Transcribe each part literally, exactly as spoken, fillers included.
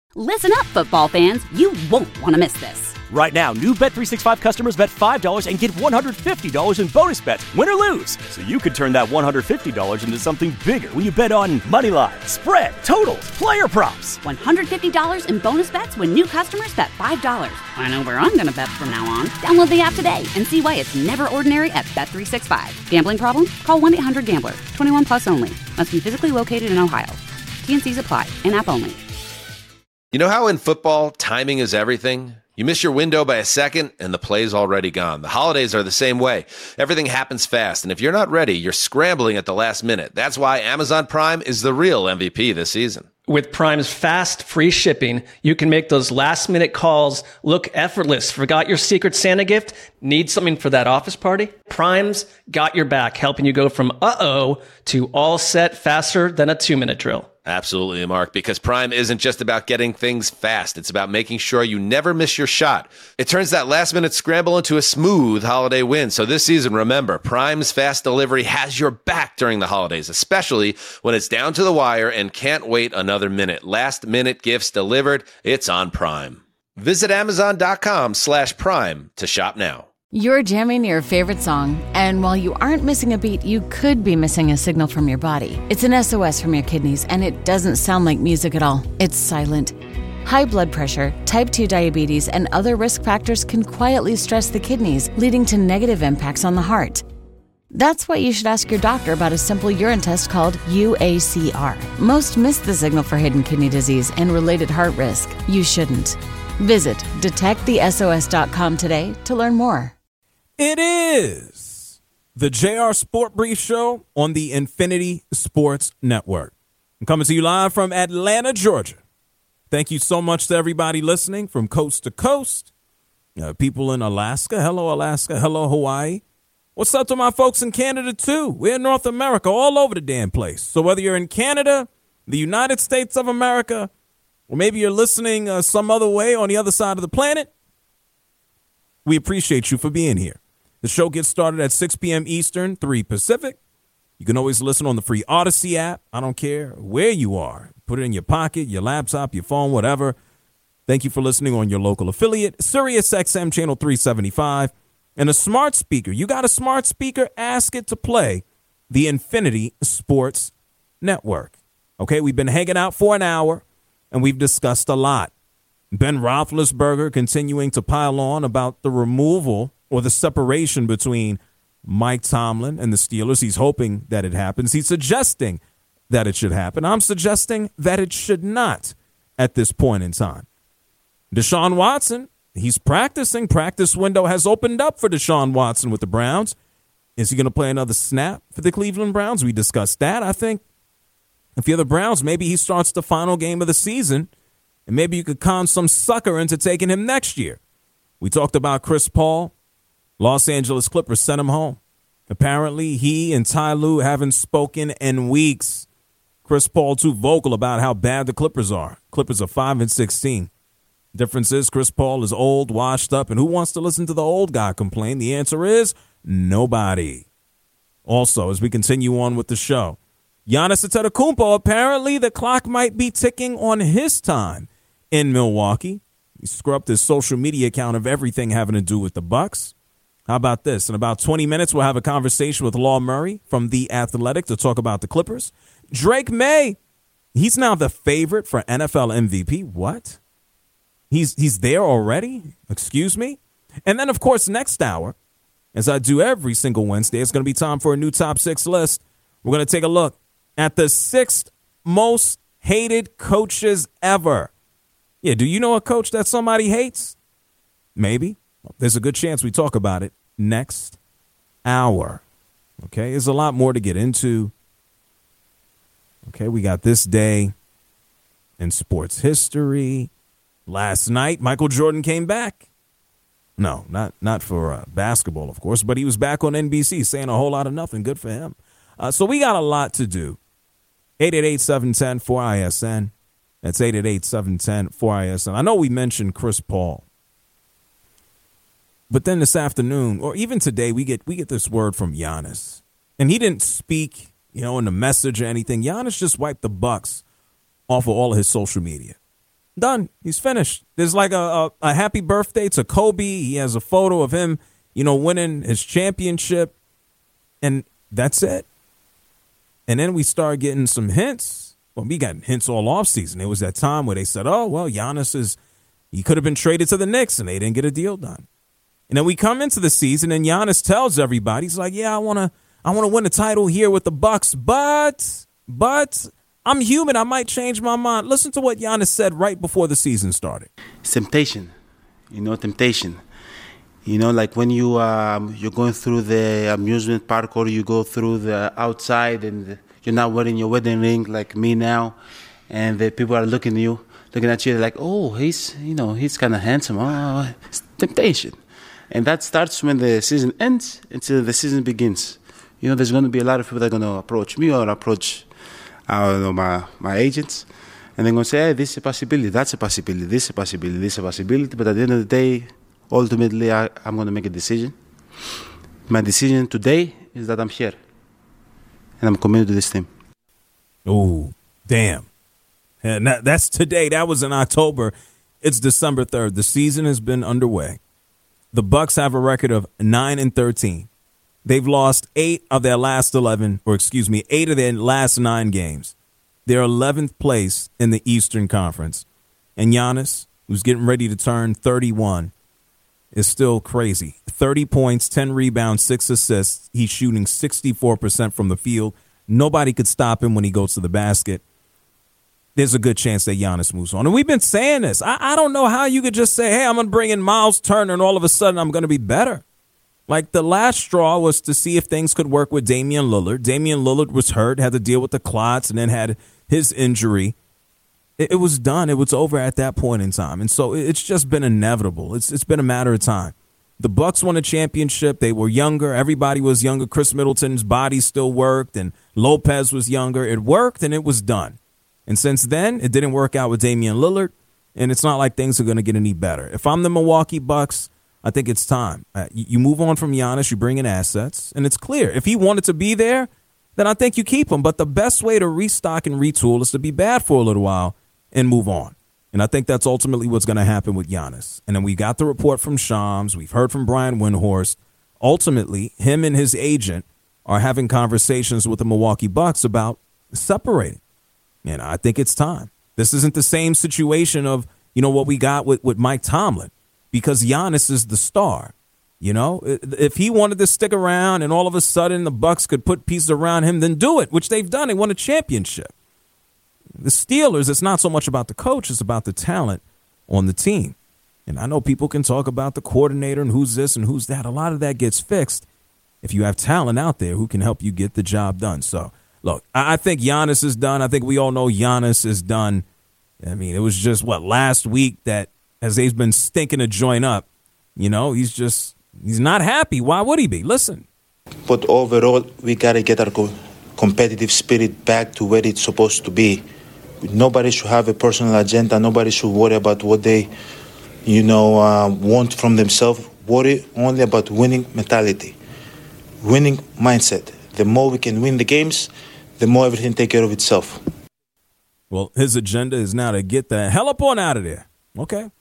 Listen up, football fans. You won't want to miss this. Right now, new Bet three sixty-five customers bet five dollars and get one hundred fifty dollars in bonus bets, win or lose. So you could turn that one hundred fifty dollars into something bigger when you bet on money line, spread, totals, player props. one hundred fifty dollars in bonus bets when new customers bet five dollars. I know where I'm going to bet from now on. Download the app today and see why it's never ordinary at Bet three sixty-five. Gambling problem? Call one eight hundred gambler. twenty-one plus only. Must be physically located in Ohio. T N Cs apply. In-app only. You know how in football, timing is everything? You miss your window by a second, and the play's already gone. The holidays are the same way. Everything happens fast, and if you're not ready, you're scrambling at the last minute. That's why Amazon Prime is the real M V P this season. With Prime's fast, free shipping, you can make those last-minute calls look effortless. Forgot your Secret Santa gift? Need something for that office party? Prime's got your back, helping you go from uh-oh to all set faster than a two-minute drill. Absolutely, Mark, because Prime isn't just about getting things fast. It's about making sure you never miss your shot. It turns that last-minute scramble into a smooth holiday win. So this season, remember, Prime's fast delivery has your back during the holidays, especially when it's down to the wire and can't wait another minute. Last-minute gifts delivered, it's on Prime. Visit Amazon.com slash Prime to shop now. You're jamming your favorite song, and while you aren't missing a beat, you could be missing a signal from your body. It's an S O S from your kidneys, and it doesn't sound like music at all. It's silent. High blood pressure, type two diabetes, and other risk factors can quietly stress the kidneys, leading to negative impacts on the heart. That's why you should ask your doctor about a simple urine test called U A C R. Most miss the signal for hidden kidney disease and related heart risk. You shouldn't. Visit detect the S O S dot com today to learn more. It is the J R Sport Brief Show on the Infinity Sports Network. I'm coming to you live from Atlanta, Georgia. Thank you so much to everybody listening from coast to coast. Uh, people in Alaska. Hello, Alaska. Hello, Hawaii. What's up to my folks in Canada, too? We're in North America, all over the damn place. So whether you're in Canada, the United States of America, or maybe you're listening uh, some other way on the other side of the planet, we appreciate you for being here. The show gets started at six p.m. Eastern, three Pacific. You can always listen on the free Odyssey app. I don't care where you are. Put it in your pocket, your laptop, your phone, whatever. Thank you for listening on your local affiliate, Sirius X M Channel three seventy-five. And a smart speaker. You got a smart speaker? Ask it to play the Infinity Sports Network. Okay, we've been hanging out for an hour, and we've discussed a lot. Ben Roethlisberger continuing to pile on about the removal or the separation between Mike Tomlin and the Steelers. He's hoping that it happens. He's suggesting that it should happen. I'm suggesting that it should not at this point in time. Deshaun Watson, he's practicing. Practice window has opened up for Deshaun Watson with the Browns. Is he going to play another snap for the Cleveland Browns? We discussed that. I think if you're the Browns, maybe he starts the final game of the season, and maybe you could con some sucker into taking him next year. We talked about Chris Paul. Los Angeles Clippers sent him home. Apparently, he and Ty Lue haven't spoken in weeks. Chris Paul too vocal about how bad the Clippers are. Clippers are five and sixteen. Difference is Chris Paul is old, washed up, and who wants to listen to the old guy complain? The answer is nobody. Also, as we continue on with the show, Giannis Antetokounmpo, apparently the clock might be ticking on his time in Milwaukee. He scrubbed his social media account of everything having to do with the Bucks. How about this? In about twenty minutes, we'll have a conversation with Law Murray from The Athletic to talk about the Clippers. Drake May, he's now the favorite for N F L M V P. What? He's he's there already? Excuse me? And then, of course, next hour, as I do every single Wednesday, it's going to be time for a new top six list. We're going to take a look at the sixth most hated coaches ever. Yeah, do you know a coach that somebody hates? Maybe. There's a good chance we talk about it next hour. Okay, there's a lot more to get into. Okay, we got this day in sports history. Last night, Michael Jordan came back. No, not not for uh, basketball, of course, but he was back on N B C saying a whole lot of nothing. Good for him. Uh, so we got a lot to do. eight eight eight, seven one zero, four I S N. That's eight eight eight, seven one zero, four I S N. I know we mentioned Chris Paul. But then this afternoon, or even today, we get we get this word from Giannis. And he didn't speak, you know, in the message or anything. Giannis just wiped the Bucks off of all of his social media. Done. He's finished. There's like a, a, a happy birthday to Kobe. He has a photo of him, you know, winning his championship. And that's it. And then we start getting some hints. Well, we got hints all offseason. It was that time where they said, oh, well, Giannis is, he could have been traded to the Knicks, and they didn't get a deal done. And then we come into the season, and Giannis tells everybody, he's like, yeah, I want to I want to win a title here with the Bucks, but, but I'm human. I might change my mind. Listen to what Giannis said right before the season started. It's temptation, you know, temptation. You know, like when you, um, you're going through the amusement park or you go through the outside and you're not wearing your wedding ring like me now, and the people are looking at you, looking at you like, oh, he's, you know, he's kind of handsome. Oh, it's temptation. And that starts when the season ends until the season begins. You know, there's going to be a lot of people that are going to approach me or approach I don't know, my, my agents, and they're going to say, hey, this is a possibility, that's a possibility, this is a possibility, this is a possibility. But at the end of the day, ultimately, I, I'm going to make a decision. My decision today is that I'm here, and I'm committed to this team. Oh, damn. And that, that's today. That was in October. It's December third. The season has been underway. The Bucks have a record of nine and thirteen. They've lost eight of their last eleven, or excuse me, eight of their last nine games. They're eleventh place in the Eastern Conference. And Giannis, who's getting ready to turn thirty-one, is still crazy. thirty points, ten rebounds, six assists. He's shooting sixty-four percent from the field. Nobody could stop him when he goes to the basket. There's a good chance that Giannis moves on. And we've been saying this. I, I don't know how you could just say, hey, I'm going to bring in Miles Turner, and all of a sudden I'm going to be better. Like, the last straw was to see if things could work with Damian Lillard. Damian Lillard was hurt, had to deal with the clots, and then had his injury. It, it was done. It was over at that point in time. And so it's just been inevitable. It's It's been a matter of time. The Bucks won a championship. They were younger. Everybody was younger. Chris Middleton's body still worked, and Lopez was younger. It worked, and it was done. And since then, it didn't work out with Damian Lillard, and it's not like things are going to get any better. If I'm the Milwaukee Bucks, I think it's time. Uh, you move on from Giannis, you bring in assets, and it's clear. If he wanted to be there, then I think you keep him. But the best way to restock and retool is to be bad for a little while and move on. And I think that's ultimately what's going to happen with Giannis. And then we got the report from Shams. We've heard from Brian Windhorst. Ultimately, him and his agent are having conversations with the Milwaukee Bucks about separating. And I think it's time. This isn't the same situation of, you know, what we got with, with Mike Tomlin, because Giannis is the star. You know, if he wanted to stick around and all of a sudden the Bucks could put pieces around him, then do it, which they've done. They won a championship. The Steelers, it's not so much about the coach, it's about the talent on the team. And I know people can talk about the coordinator and who's this and who's that. A lot of that gets fixed if you have talent out there who can help you get the job done. So, look, I think Giannis is done. I think we all know Giannis is done. I mean, it was just, what, last week that as they've been stinking a joint up, you know, he's just, he's not happy. Why would he be? Listen. But overall, we got to get our co- competitive spirit back to where it's supposed to be. Nobody should have a personal agenda. Nobody should worry about what they, you know, uh, want from themselves. Worry only about winning mentality, winning mindset. The more we can win the games, the more everything take care of itself. Well, his agenda is now to get the hell up on out of there. Okay.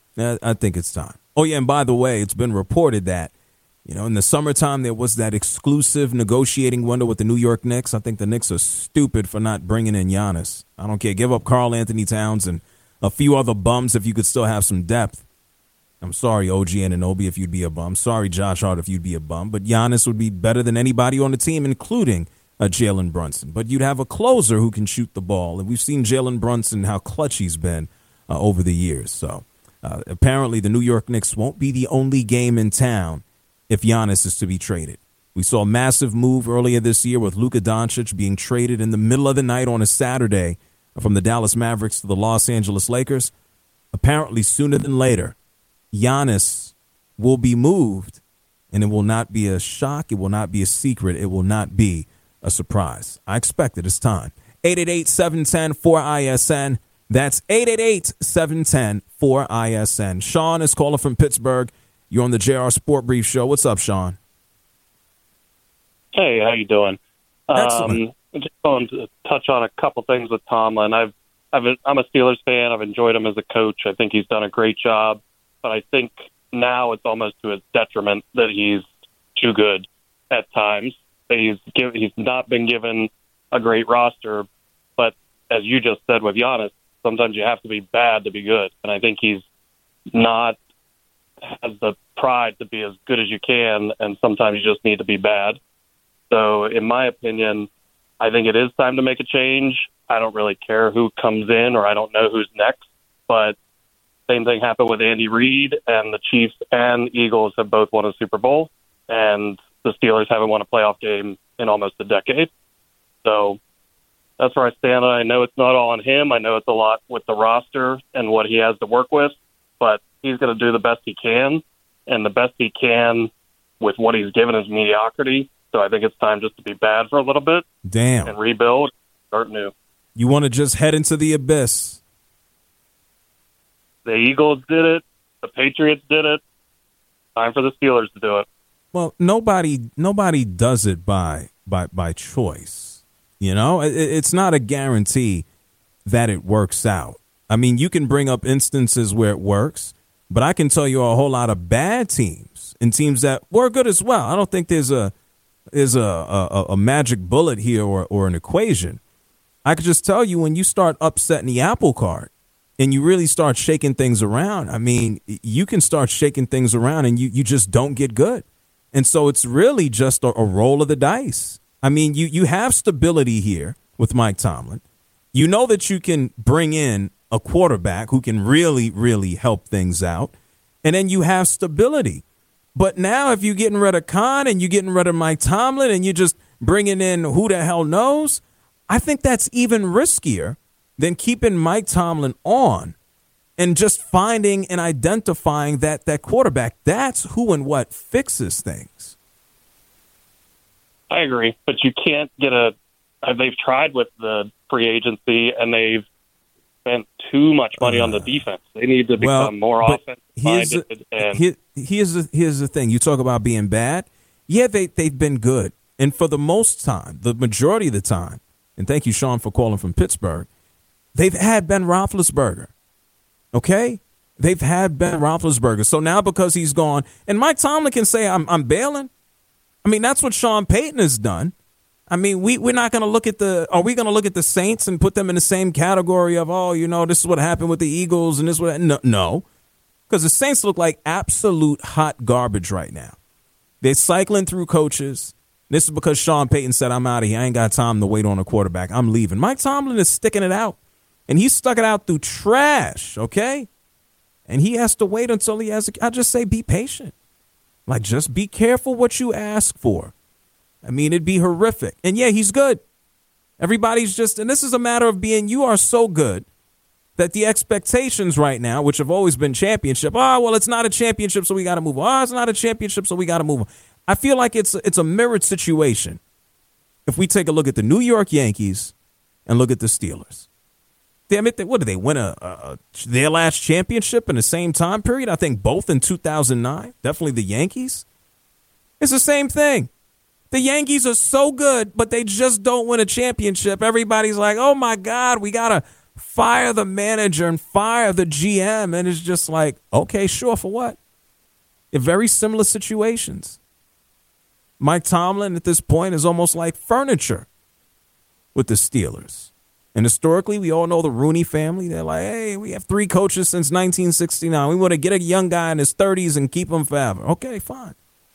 I think it's time. Oh, yeah, and by the way, it's been reported that, you know, in the summertime there was that exclusive negotiating window with the New York Knicks. I think the Knicks are stupid for not bringing in Giannis. I don't care. Give up Karl Anthony Towns and a few other bums if you could still have some depth. I'm sorry, O G Anunoby, if you'd be a bum. Sorry, Josh Hart, if you'd be a bum. But Giannis would be better than anybody on the team, including uh, Jalen Brunson. But you'd have a closer who can shoot the ball. And we've seen Jalen Brunson, how clutch he's been uh, over the years. So uh, apparently the New York Knicks won't be the only game in town if Giannis is to be traded. We saw a massive move earlier this year with Luka Doncic being traded in the middle of the night on a Saturday from the Dallas Mavericks to the Los Angeles Lakers. Apparently sooner than later, Giannis will be moved, and it will not be a shock. It will not be a secret. It will not be a surprise. I expect it. It's time. eight eight eight, seven one zero, four I S N. That's eight eight eight, seven one zero, four I S N. Sean is calling from Pittsburgh. You're on the J R Sport Brief Show. What's up, Sean? Hey, how you doing? Excellent. Um, I'm just going to touch on a couple things with Tomlin. I've I've, I'm a Steelers fan. I've enjoyed him as a coach. I think he's done a great job. But I think now it's almost to his detriment that he's too good at times. He's give, he's not been given a great roster. But as you just said with Giannis, sometimes you have to be bad to be good. And I think he's not has the pride to be as good as you can, and sometimes you just need to be bad. So in my opinion, I think it is time to make a change. I don't really care who comes in, or I don't know who's next. But same thing happened with Andy Reid, and the Chiefs and Eagles have both won a Super Bowl, and the Steelers haven't won a playoff game in almost a decade. So that's where I stand. I know it's not all on him. I know it's a lot with the roster and what he has to work with, but he's going to do the best he can, and the best he can with what he's given is mediocrity. So I think it's time just to be bad for a little bit. Damn. And rebuild, start new. You want to just head into the abyss. The Eagles did it. The Patriots did it. Time for the Steelers to do it. Well, nobody nobody does it by by by choice. You know, it, it's not a guarantee that it works out. I mean, you can bring up instances where it works, but I can tell you a whole lot of bad teams and teams that were good as well. I don't think there's a there's a a, a magic bullet here or, or an equation. I could just tell you when you start upsetting the apple cart and you really start shaking things around, I mean, you can start shaking things around and you, you just don't get good. And so it's really just a, a roll of the dice. I mean, you, you have stability here with Mike Tomlin. You know that you can bring in a quarterback who can really, really help things out. And then you have stability. But now if you're getting rid of Khan and you're getting rid of Mike Tomlin and you're just bringing in who the hell knows, I think that's even riskier than keeping Mike Tomlin on and just finding and identifying that that quarterback. That's who and what fixes things. I agree, but you can't get a – they've tried with the free agency, and they've spent too much money uh, on the defense. They need to become well, more offensive-minded. And here, here's, the, here's the thing. You talk about being bad. Yeah, they, they've been good. And for the most time, the majority of the time, and thank you, Sean, for calling from Pittsburgh, they've had Ben Roethlisberger. Okay? They've had Ben Roethlisberger. So now because he's gone, and Mike Tomlin can say, I'm, I'm bailing. I mean, that's what Sean Payton has done. I mean, we, we're not going to look at the – are we going to look at the Saints and put them in the same category of, oh, you know, this is what happened with the Eagles and this what – no, no. Because the Saints look like absolute hot garbage right now. They're cycling through coaches. This is because Sean Payton said, I'm out of here. I ain't got time to wait on a quarterback. I'm leaving. Mike Tomlin is sticking it out. And he stuck it out through trash, okay? And he has to wait until he has – I just say be patient. Like, just be careful what you ask for. I mean, it'd be horrific. And, yeah, he's good. Everybody's just – and this is a matter of being – you are so good that the expectations right now, which have always been championship, oh, well, it's not a championship, so we got to move on. Oh, it's not a championship, so we got to move on. I feel like it's it's a mirrored situation if we take a look at the New York Yankees and look at the Steelers. Damn it, they, what did they win a, a their last championship in the same time period? I think both in two thousand nine. Definitely the Yankees. It's the same thing. The Yankees are so good, but they just don't win a championship. Everybody's like, oh, my God, we got to fire the manager and fire the G M. And it's just like, okay, sure, for what? In very similar situations. Mike Tomlin at this point is almost like furniture with the Steelers. And historically, we all know the Rooney family. They're like, hey, we have three coaches since nineteen sixty-nine. We want to get a young guy in his thirties and keep him forever. Okay, fine.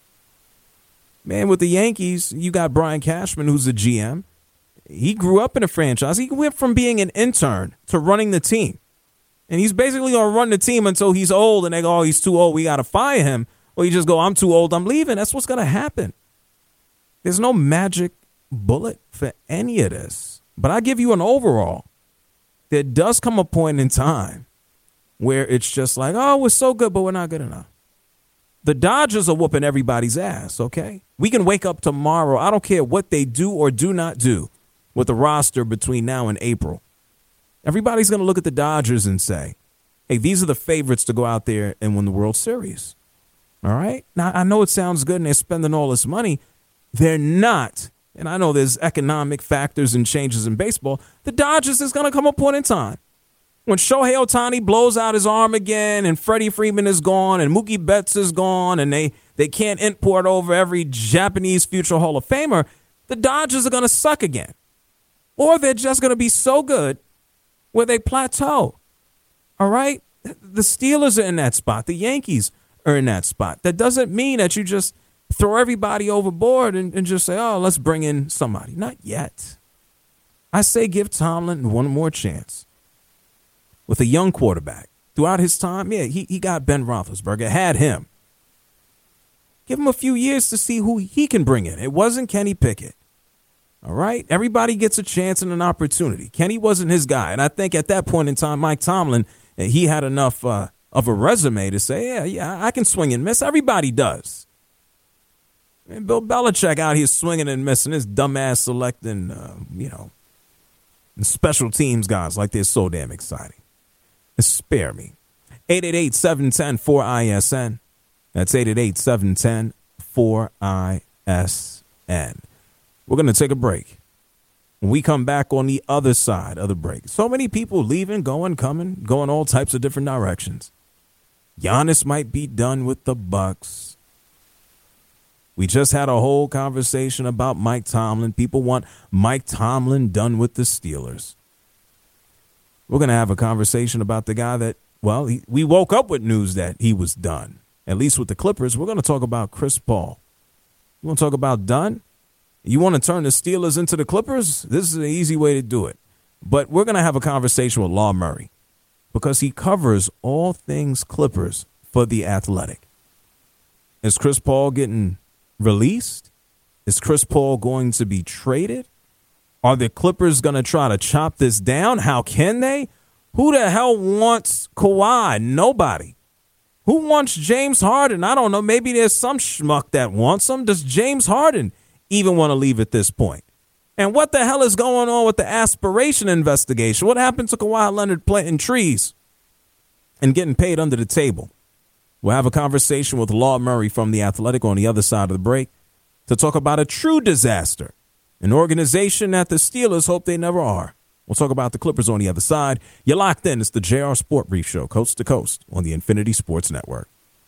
Man, with the Yankees, you got Brian Cashman, who's the G M. He grew up in a franchise. He went from being an intern to running the team. And he's basically going to run the team until he's old and they go, oh, he's too old. We got to fire him. Or you just go, I'm too old. I'm leaving. That's what's going to happen. There's no magic bullet for any of this. But I give you an overall. There does come a point in time where it's just like, oh, we're so good, but we're not good enough. The Dodgers are whooping everybody's ass, okay? We can wake up tomorrow. I don't care what they do or do not do with the roster between now and April. Everybody's going to look at the Dodgers and say, hey, these are the favorites to go out there and win the World Series. All right? Now, I know it sounds good and they're spending all this money. They're not. And I know there's economic factors and changes in baseball. The Dodgers is going to come a point in time When Shohei Ohtani blows out his arm again and Freddie Freeman is gone and Mookie Betts is gone and they, they can't import over every Japanese future Hall of Famer, the Dodgers are going to suck again. Or they're just going to be so good where they plateau. All right? The Steelers are in that spot. The Yankees are in that spot. That doesn't mean that you just throw everybody overboard and, and just say, oh, let's bring in somebody. Not yet. I say give Tomlin one more chance. With a young quarterback. Throughout his time, yeah, he, he got Ben Roethlisberger, had him. Give him a few years to see who he can bring in. It wasn't Kenny Pickett. All right? Everybody gets a chance and an opportunity. Kenny wasn't his guy. And I think at that point in time, Mike Tomlin, he had enough uh, of a resume to say, yeah, yeah, I can swing and miss. Everybody does. And Bill Belichick out here swinging and missing, his dumbass selecting, uh, you know, special teams guys like they're so damn exciting. Spare me. eight eight eight, seven one zero, four I S N. That's eight eight eight, seven one zero, four I S N. We're going to take a break. When we come back on the other side of the break, so many people leaving, going, coming, going all types of different directions. Giannis might be done with the Bucks. We just had a whole conversation about Mike Tomlin. People want Mike Tomlin done with the Steelers. We're going to have a conversation about the guy that, well, he, we woke up with news that he was done, at least with the Clippers. We're going to talk about Chris Paul. You want to talk about done? You want to turn the Steelers into the Clippers? This is an easy way to do it. But we're going to have a conversation with Law Murray because he covers all things Clippers for The Athletic. Is Chris Paul getting released? Is Chris Paul going to be traded? Are the Clippers going to try to chop this down? How can they? Who the hell wants Kawhi? Nobody. Who wants James Harden? I don't know. Maybe there's some schmuck that wants him. Does James Harden even want to leave at this point? And what the hell is going on with the aspiration investigation? What happened to Kawhi Leonard planting trees and getting paid under the table? We'll have a conversation with Law Murray from The Athletic on the other side of the break to talk about a true disaster. An organization that the Steelers hope they never are. We'll talk about the Clippers on the other side. You're locked in. It's the J R Sport Brief Show, coast to coast on the Infinity Sports Network.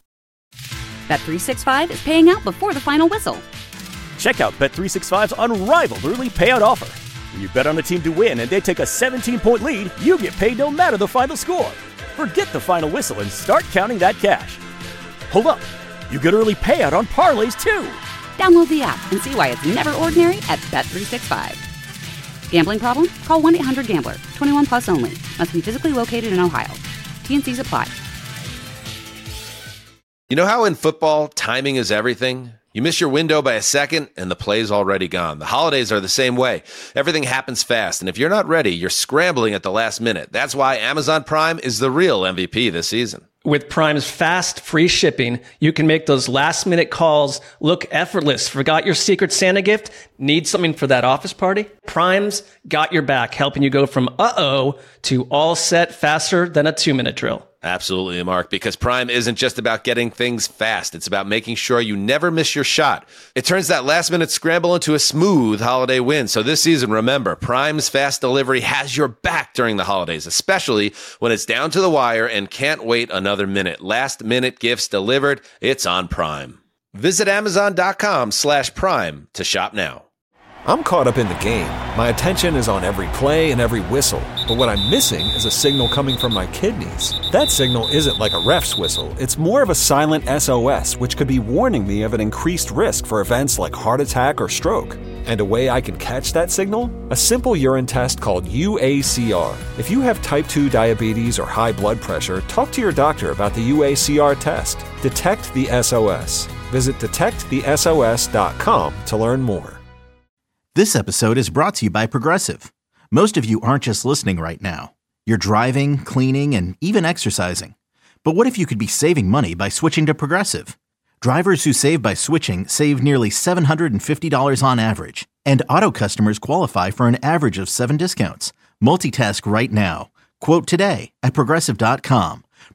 Bet three sixty-five is paying out before the final whistle. Check out Bet three sixty-five's unrivaled early payout offer. When you bet on a team to win and they take a seventeen-point lead, you get paid no matter the final score. Forget the final whistle and start counting that cash. Hold up. You get early payout on parlays, too. Download the app and see why it's never ordinary at Bet three sixty-five. Gambling problem? Call one eight hundred gambler. twenty-one plus only. Must be physically located in Ohio. T and C's apply. You know how in football, timing is everything? You miss your window by a second, and the play's already gone. The holidays are the same way. Everything happens fast, and if you're not ready, you're scrambling at the last minute. That's why Amazon Prime is the real M V P this season. With Prime's fast, free shipping, you can make those last-minute calls look effortless. Forgot your Secret Santa gift? Need something for that office party? Prime's got your back, helping you go from uh-oh to all set faster than a two-minute drill. Absolutely, Mark, because Prime isn't just about getting things fast. It's about making sure you never miss your shot. It turns that last-minute scramble into a smooth holiday win. So this season, remember, Prime's fast delivery has your back during the holidays, especially when it's down to the wire and can't wait another minute. Last-minute gifts delivered. It's on Prime. Visit Amazon.com slash Prime to shop now. I'm caught up in the game. My attention is on every play and every whistle. But what I'm missing is a signal coming from my kidneys. That signal isn't like a ref's whistle. It's more of a silent S O S, which could be warning me of an increased risk for events like heart attack or stroke. And a way I can catch that signal? A simple urine test called U A C R. If you have type two diabetes or high blood pressure, talk to your doctor about the U A C R test. Detect the S O S. Visit detect the S O S dot com to learn more. This episode is brought to you by Progressive. Most of you aren't just listening right now. You're driving, cleaning, and even exercising. But what if you could be saving money by switching to Progressive? Drivers who save by switching save nearly seven hundred fifty dollars on average. And auto customers qualify for an average of seven discounts. Multitask right now. Quote today at Progressive dot com.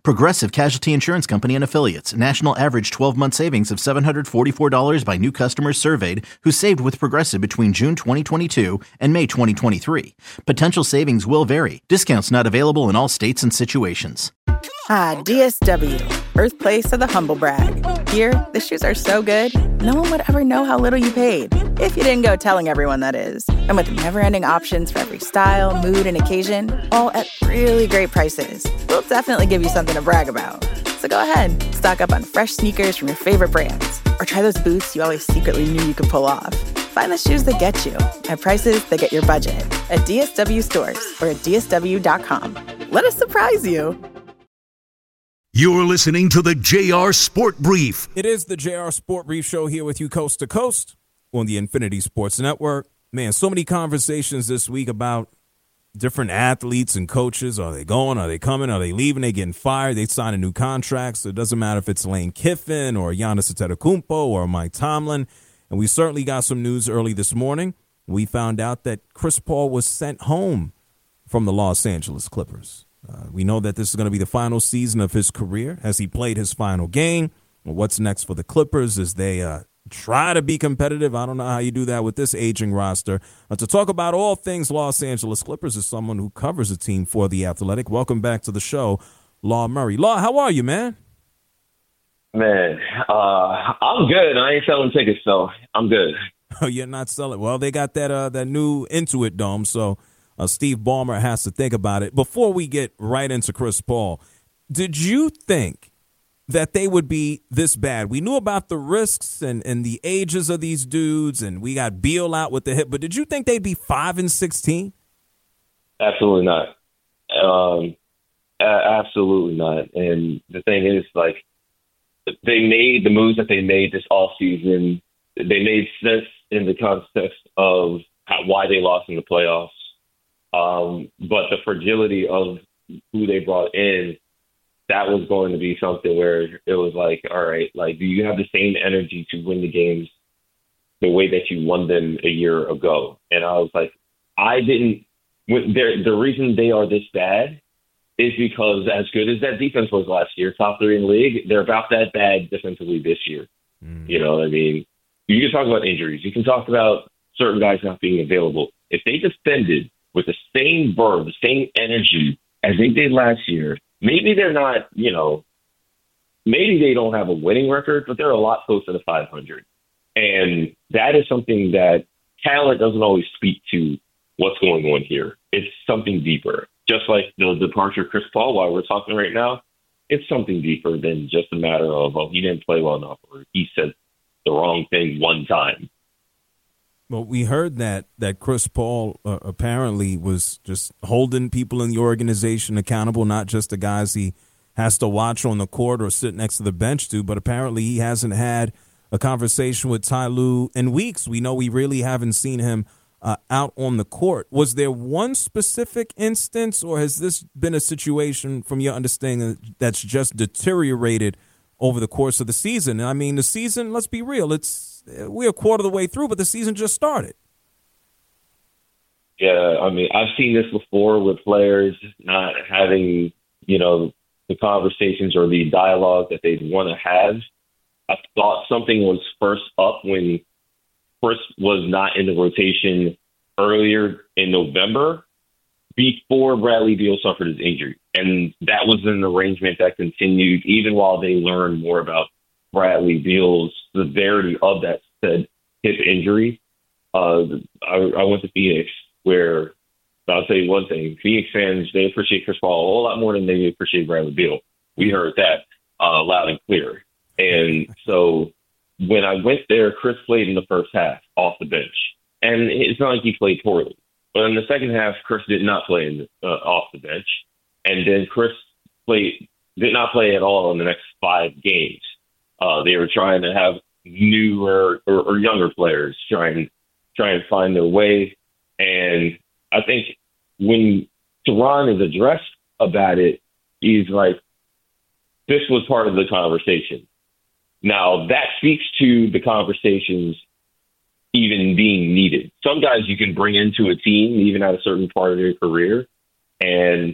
Progressive Casualty Insurance Company and Affiliates. National average twelve-month savings of seven hundred forty-four dollars by new customers surveyed who saved with Progressive between June twenty twenty-two and May twenty twenty-three. Potential savings will vary. Discounts not available in all states and situations. Ah, D S W, birthplace of the humble brag. Here, the shoes are so good, no one would ever know how little you paid. If you didn't go telling everyone, that is. And with never-ending options for every style, mood, and occasion, all at really great prices, we'll definitely give you something to brag about. So go ahead, stock up on fresh sneakers from your favorite brands, or try those boots you always secretly knew you could pull off. Find the shoes that get you at prices that get your budget at D S W stores or at D S W dot com. Let us surprise you. You're listening to the J R Sport Brief. It is the J R Sport Brief show here with you coast to coast on the Infinity Sports Network. Man, so many conversations this week about different athletes and coaches. Are they going? Are they coming? Are they leaving? They getting fired? They signing new contracts. So it doesn't matter if it's Lane Kiffin or Giannis Antetokounmpo or Mike Tomlin. And we certainly got some news early this morning. We found out that Chris Paul was sent home from the Los Angeles Clippers. Uh, we know that this is going to be the final season of his career. Has he played his final game? Well, what's next for the Clippers as they uh, try to be competitive? I don't know how you do that with this aging roster. Uh, to talk about all things Los Angeles Clippers is someone who covers the team for The Athletic. Welcome back to the show, Law Murray. Law, how are you, man? Man, uh, I'm good. I ain't selling tickets, so I'm good. Oh, you're not selling? Well, they got that uh, that new Intuit Dome, so Uh, Steve Ballmer has to think about it. Before we get right into Chris Paul, did you think that they would be this bad? We knew about the risks and, and the ages of these dudes, and we got Beal out with the hip, but did you think they'd be five and sixteen? Absolutely not. Um, a- absolutely not. And the thing is, like, they made the moves that they made this offseason. They made sense in the context of how, why they lost in the playoffs. Um, but the fragility of who they brought in, that was going to be something where it was like, all right, like, do you have the same energy to win the games the way that you won them a year ago? And I was like, I didn't. The reason they are this bad is because as good as that defense was last year, top three in the league, they're about that bad defensively this year. Mm. You know what I mean? You can talk about injuries. You can talk about certain guys not being available. If they defended with the same verve, the same energy as they did last year, maybe they're not, you know, maybe they don't have a winning record, but they're a lot closer to five hundred. And that is something that talent doesn't always speak to what's going on here. It's something deeper. Just like the departure of Chris Paul, while we're talking right now, it's something deeper than just a matter of, oh, he didn't play well enough or he said the wrong thing one time. Well, we heard that that Chris Paul uh, apparently was just holding people in the organization accountable, not just the guys he has to watch on the court or sit next to the bench to, but apparently he hasn't had a conversation with Ty Lue in weeks. We know we really haven't seen him uh, out on the court. Was there one specific instance, or has this been a situation, from your understanding, that's just deteriorated over the course of the season? I mean, the season, let's be real, it's we're a quarter of the way through, but the season just started. Yeah, I mean, I've seen this before with players not having, you know, the conversations or the dialogue that they'd want to have. I thought something was first up when Chris was not in the rotation earlier in November before Bradley Beal suffered his injury. And that was an arrangement that continued even while they learned more about Bradley Beal's severity of that said hip injury. Uh, I, I went to Phoenix, where I'll tell you one thing: Phoenix fans, they appreciate Chris Paul a whole lot more than they appreciate Bradley Beal. We heard that uh, loud and clear. And so when I went there, Chris played in the first half off the bench, and it's not like he played poorly. But in the second half, Chris did not play in the, uh, off the bench, and then Chris played did not play at all in the next five games. Uh, they were trying to have newer or, or younger players try and try and find their way. And I think when Teron is addressed about it, he's like, this was part of the conversation. Now, that speaks to the conversations even being needed. Some guys you can bring into a team, even at a certain part of their career, and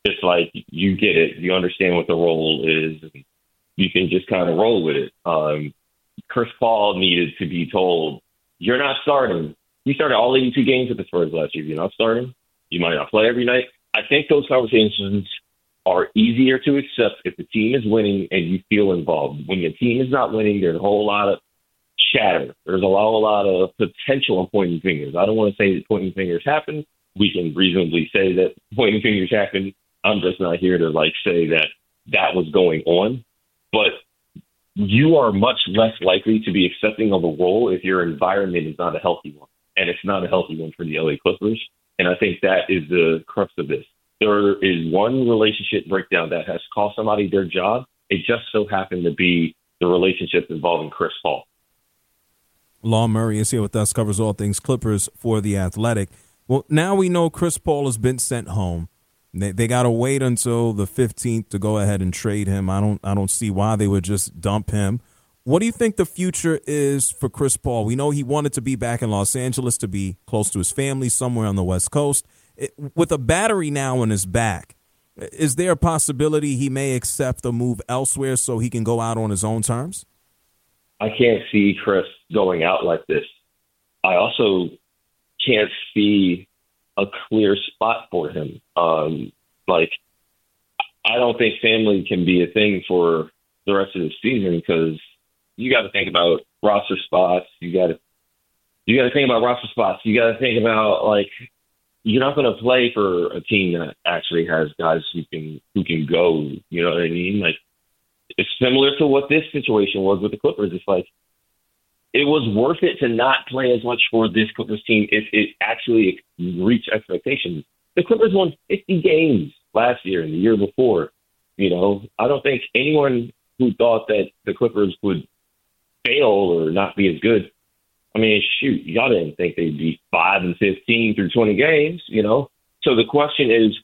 it's like you get it. You understand what the role is. And you can just kind of roll with it. Um, Chris Paul needed to be told, you're not starting. You started all eighty-two games with the Spurs last year. You're not starting. You might not play every night. I think those conversations are easier to accept if the team is winning and you feel involved. When your team is not winning, there's a whole lot of chatter. There's a lot, a lot of potential on pointing fingers. I don't want to say that pointing fingers happen. We can reasonably say that pointing fingers happen. I'm just not here to like say that that was going on. But you are much less likely to be accepting of a role if your environment is not a healthy one. And it's not a healthy one for the L A Clippers. And I think that is the crux of this. There is one relationship breakdown that has cost somebody their job. It just so happened to be the relationship involving Chris Paul. Law Murray is here with us, covers all things Clippers for The Athletic. Well, now we know Chris Paul has been sent home. They, they got to wait until the fifteenth to go ahead and trade him. I don't I don't see why they would just dump him. What do you think the future is for Chris Paul? We know he wanted to be back in Los Angeles, to be close to his family somewhere on the West Coast. It, with a battery now on his back, is there a possibility he may accept a move elsewhere so he can go out on his own terms? I can't see Chris going out like this. I also can't see a clear spot for him. Um, like, I don't think family can be a thing for the rest of the season because you got to think about roster spots. You got to you got to think about roster spots. You got to think about like you're not going to play for a team that actually has guys who can who can go. You know what I mean? Like it's similar to what this situation was with the Clippers. It's like it was worth it to not play as much for this Clippers team if it actually reached expectations. The Clippers won fifty games last year and the year before. You know, I don't think anyone who thought that the Clippers would fail or not be as good. I mean, shoot, y'all didn't think they'd be five and fifteen through twenty games, you know? So the question is,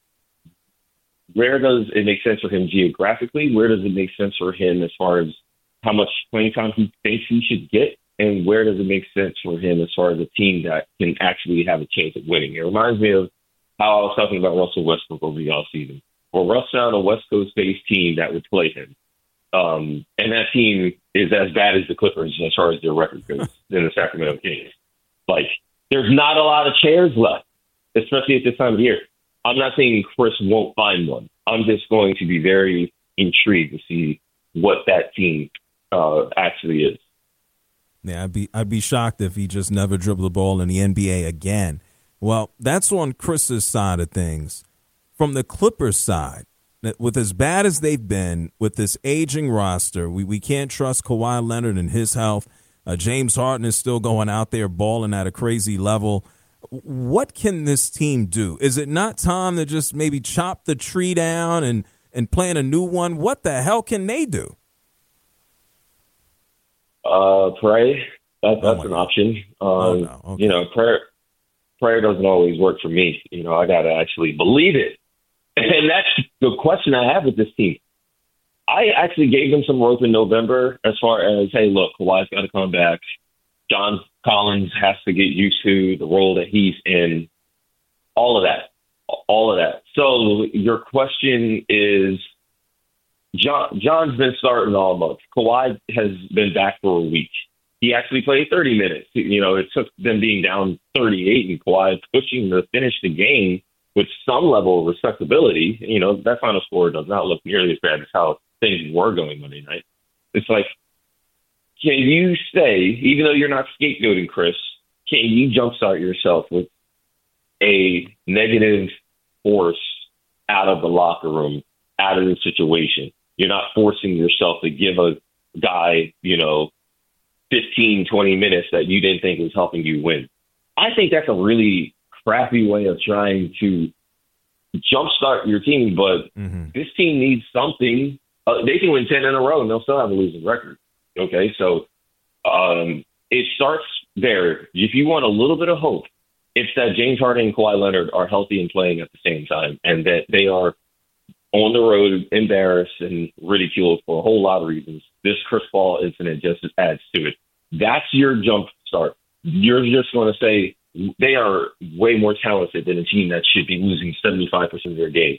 where does it make sense for him geographically? Where does it make sense for him as far as how much playing time he thinks he should get? And where does it make sense for him as far as a team that can actually have a chance at winning? It reminds me of how I was talking about Russell Westbrook over the offseason. Well, Russ found a West Coast-based team that would play him. Um, and that team is as bad as the Clippers as far as their record goes in the Sacramento Kings. Like, there's not a lot of chairs left, especially at this time of year. I'm not saying Chris won't find one. I'm just going to be very intrigued to see what that team uh, actually is. Yeah, I'd be I'd be shocked if he just never dribbled the ball in the N B A again. Well, that's on Chris's side of things. From the Clippers side, with as bad as they've been, with this aging roster, we, we can't trust Kawhi Leonard and his health. Uh, James Harden is still going out there balling at a crazy level. What can this team do? Is it not time to just maybe chop the tree down and, and plant a new one? What the hell can they do? Uh, pray. That, that's oh an option. Um, oh, no. Okay. You know, prayer, prayer doesn't always work for me. You know, I got to actually believe it. And that's the question I have with this team. I actually gave them some rope in November as far as, hey, look, Kawhi's got to come back. John Collins has to get used to the role that he's in. All of that. All of that. So your question is, John, John's been starting all month. Kawhi has been back for a week. He actually played thirty minutes. You know, it took them being down thirty-eight and Kawhi pushing to finish the game with some level of respectability. You know, that final score does not look nearly as bad as how things were going Monday night. It's like, can you say, even though you're not scapegoating Chris, can you jumpstart yourself with a negative force out of the locker room, out of the situation? You're not forcing yourself to give a guy, you know, fifteen, twenty minutes that you didn't think was helping you win. I think that's a really crappy way of trying to jumpstart your team, but mm-hmm. this team needs something. Uh, they can win ten in a row and they'll still have a losing record. Okay, so um, it starts there. If you want a little bit of hope, it's that James Harden and Kawhi Leonard are healthy and playing at the same time, and that they are on the road embarrassed and ridiculed for a whole lot of reasons. This Chris Paul incident just adds to it. That's your jump start. You're just going to say they are way more talented than a team that should be losing seventy-five percent of their games.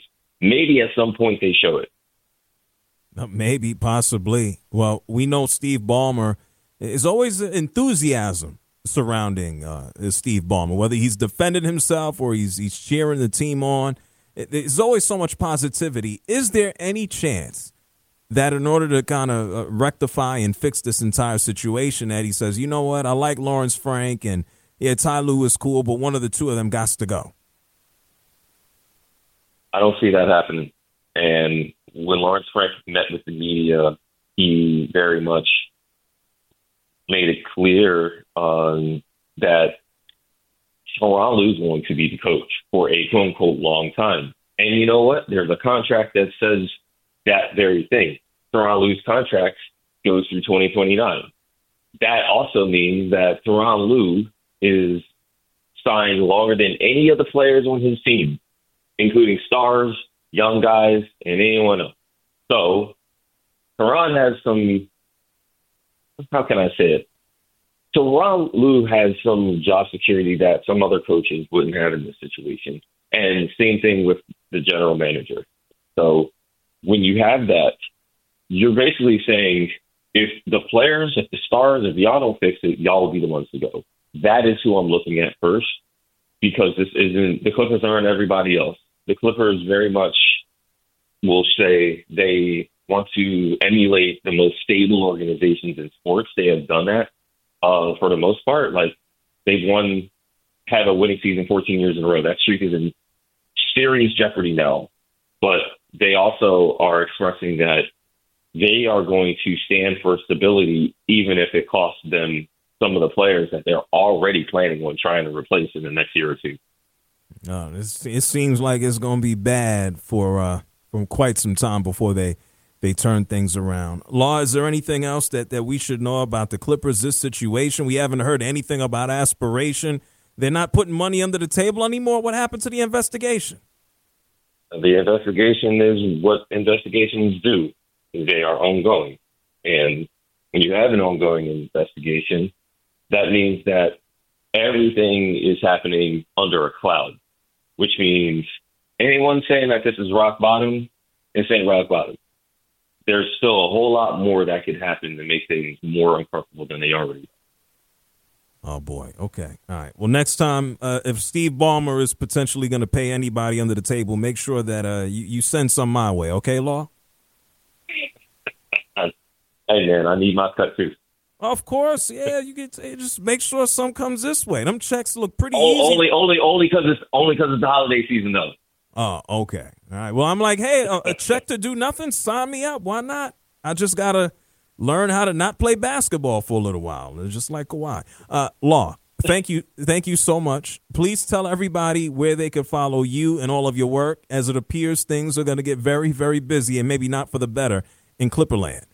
maybe at some point they show it. Maybe, possibly. Well, we know Steve Ballmer. There's always enthusiasm surrounding uh, Steve Ballmer, whether he's defending himself or he's he's cheering the team on. There's always so much positivity. Is there any chance that in order to kind of uh, rectify and fix this entire situation, that he says, you know what, I like Lawrence Frank, and yeah, Ty Lue is cool, but one of the two of them got to go? I don't see that happening. And when Lawrence Frank met with the media, he very much made it clear um, that Tyronn Lue is going to be the coach for a quote-unquote long time. And you know what? There's a contract that says that very thing. Tyronn Lue's contract goes through twenty twenty-nine. That also means that Tyronn Lue is signed longer than any of the players on his team, including stars, young guys, and anyone else. So Tyronn has some, how can I say it? Tyronn Lue has some job security that some other coaches wouldn't have in this situation. And same thing with the general manager. So when you have that, you're basically saying, if the players, if the stars, if y'all don't fix it, y'all will be the ones to go. That is who I'm looking at first, because this isn't, the Clippers aren't everybody else. The Clippers very much will say they want to emulate the most stable organizations in sports. They have done that uh, for the most part. Like, they've won, had a winning season fourteen years in a row. That streak is in serious jeopardy now. But they also are expressing that they are going to stand for stability, even if it costs them some of the players that they're already planning on trying to replace in the next year or two. Uh, it's, it seems like it's going to be bad for uh, for quite some time before they, they turn things around. Law, is there anything else that, that we should know about the Clippers, this situation? We haven't heard anything about aspiration. They're not putting money under the table anymore. What happened to the investigation? The investigation is what investigations do. They are ongoing. And when you have an ongoing investigation, that means that everything is happening under a cloud, which means anyone saying that this is rock bottom, this ain't rock bottom. There's still a whole lot more that could happen to make things more uncomfortable than they already are. Oh, boy. Okay. All right. Well, next time, uh, if Steve Ballmer is potentially going to pay anybody under the table, make sure that uh, you, you send some my way. Okay, Law? Hey, man, I need my cut, too. Of course. Yeah, you get to, just make sure some comes this way. Them checks look pretty oh, easy. Only, only, only because it's only because it's the holiday season, though. Oh, okay. All right. Well, I'm like, hey, a, a check to do nothing? Sign me up. Why not? I just got to learn how to not play basketball for a little while. It's just like Kawhi. Uh, Law, thank you. Thank you so much. Please tell everybody where they can follow you and all of your work, as it appears things are going to get very, very busy, and maybe not for the better in Clipperland.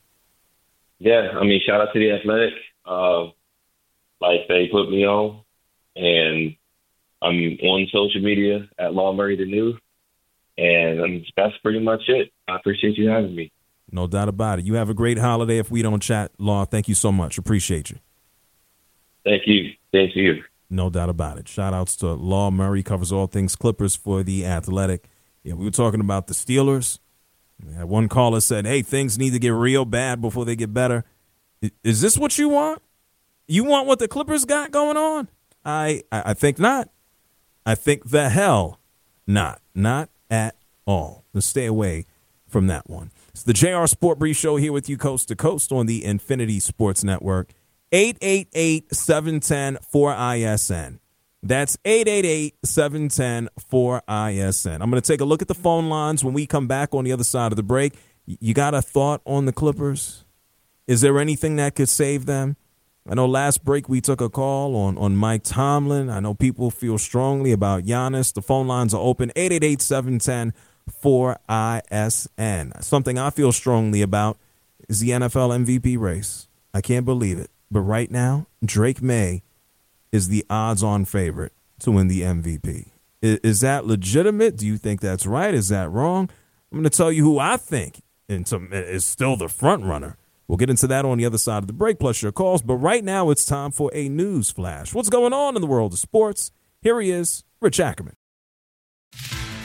Yeah, I mean, shout out to The Athletic. Uh, like, they put me on, and I'm on social media at Law Murray the New, and um, that's pretty much it. I appreciate you having me. No doubt about it. You have a great holiday if we don't chat, Law. Thank you so much. Appreciate you. Thank you. Thank you. No doubt about it. Shout outs to Law Murray, covers all things Clippers for The Athletic. Yeah, we were talking about the Steelers. One caller said, hey, things need to get real bad before they get better. Is this what you want? You want what the Clippers got going on? I, I think not. I think the hell not. Not at all. Let's stay away from that one. It's the J R Sport Brief Show here with you coast to coast on the Infinity Sports Network. eight eight eight, seven one zero, four I S N. That's eight eight eight, seven one zero, four I S N. I'm going to take a look at the phone lines when we come back on the other side of the break. You got a thought on the Clippers? Is there anything that could save them? I know last break we took a call on, on Mike Tomlin. I know people feel strongly about Giannis. The phone lines are open, eight eight eight, seven one zero, four I S N. Something I feel strongly about is the N F L M V P race. I can't believe it. But right now, Drake May is the odds-on favorite to win the M V P. Is, is that legitimate? Do you think that's right? Is that wrong? I'm going to tell you who I think is still the front runner. We'll get into that on the other side of the break, plus your calls. But right now, it's time for a news flash. What's going on in the world of sports? Here he is, Rich Ackerman.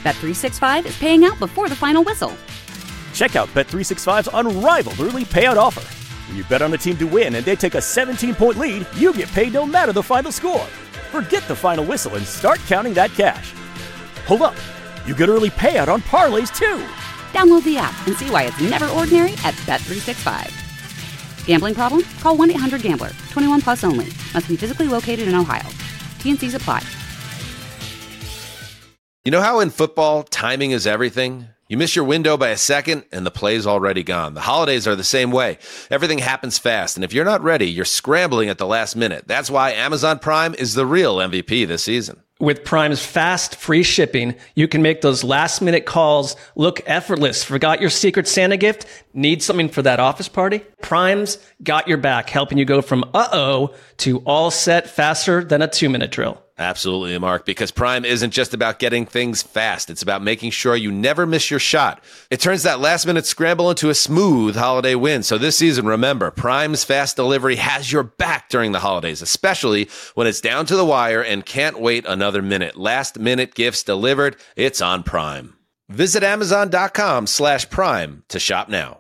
Bet three sixty-five is paying out before the final whistle. Check out Bet three sixty-five's unrivaled early payout offer. When you bet on a team to win and they take a seventeen-point lead, you get paid no matter the final score. Forget the final whistle and start counting that cash. Hold up. You get early payout on parlays, too. Download the app and see why it's never ordinary at Bet three sixty-five. Gambling problem? Call one eight hundred gambler. twenty-one plus only. Must be physically located in Ohio. T N Cs apply. You know how in football, timing is everything? You miss your window by a second, and the play's already gone. The holidays are the same way. Everything happens fast, and if you're not ready, you're scrambling at the last minute. That's why Amazon Prime is the real M V P this season. With Prime's fast, free shipping, you can make those last-minute calls look effortless. Forgot your Secret Santa gift? Need something for that office party? Prime's got your back, helping you go from uh-oh to all set faster than a two-minute drill. Absolutely, Mark, because Prime isn't just about getting things fast. It's about making sure you never miss your shot. It turns that last-minute scramble into a smooth holiday win. So this season, remember, Prime's fast delivery has your back during the holidays, especially when it's down to the wire and can't wait another minute. Last-minute gifts delivered. It's on Prime. Visit Amazon.com slash Prime to shop now.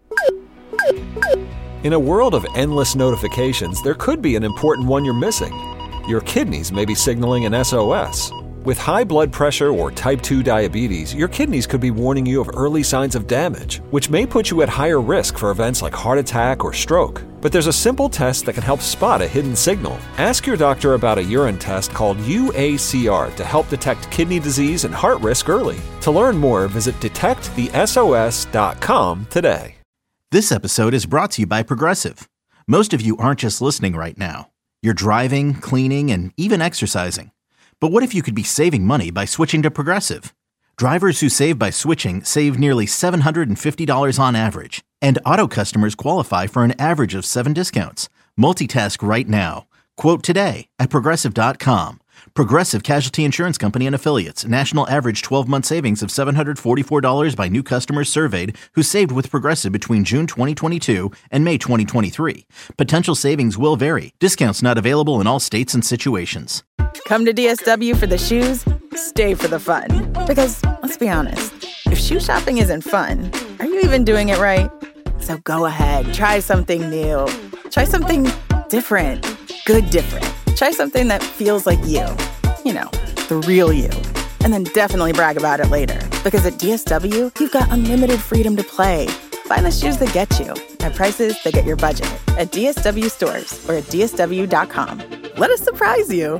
In a world of endless notifications, there could be an important one you're missing. Your kidneys may be signaling an S O S. With high blood pressure or type two diabetes, your kidneys could be warning you of early signs of damage, which may put you at higher risk for events like heart attack or stroke. But there's a simple test that can help spot a hidden signal. Ask your doctor about a urine test called U A C R to help detect kidney disease and heart risk early. To learn more, visit detect the S O S dot com today. This episode is brought to you by Progressive. Most of you aren't just listening right now. You're driving, cleaning, and even exercising. But what if you could be saving money by switching to Progressive? Drivers who save by switching save nearly seven hundred fifty dollars on average. And auto customers qualify for an average of seven discounts. Multitask right now. Quote today at Progressive dot com. Progressive Casualty Insurance Company and Affiliates. National average twelve-month savings of seven hundred forty-four dollars by new customers surveyed who saved with Progressive between June twenty twenty-two and May twenty twenty-three. Potential savings will vary. Discounts not available in all states and situations. Come to D S W for the shoes, stay for the fun. Because, let's be honest, if shoe shopping isn't fun, are you even doing it right? So go ahead, try something new. Try something different. Good different. Try something that feels like you. You know, the real you. And then definitely brag about it later. Because at D S W, you've got unlimited freedom to play. Find the shoes that get you at prices that get your budget at D S W stores or at D S W dot com. Let us surprise you.